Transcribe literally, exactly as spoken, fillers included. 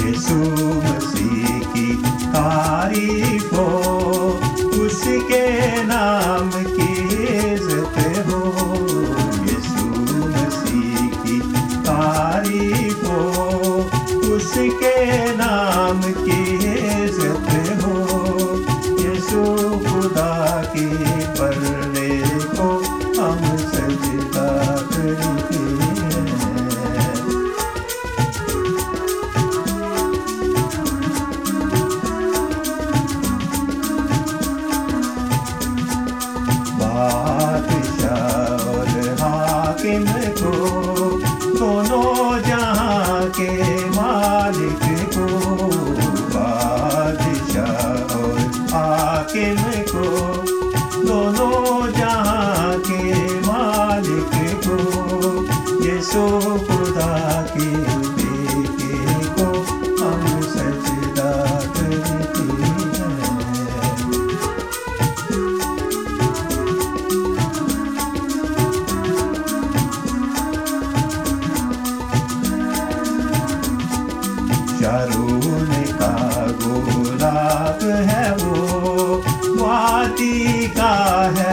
यीशु मसीह की तारीफ हो, उसके नाम की इज्जत हो। यीशु मसीह की तारीफ हो, उसके नाम की इज्जत हो। यीशु खुदा के पर्दे को हम सजदा करते हैं। बादशाह और हाकिम को, दोनों जहां के मालिक को, बादशाह और हाकिम को, दोनों जहां के मालिक को, यीशु खुदा के बेटे को हम सजदा करते हैं। शारून का गुलाब है वो, वादी का है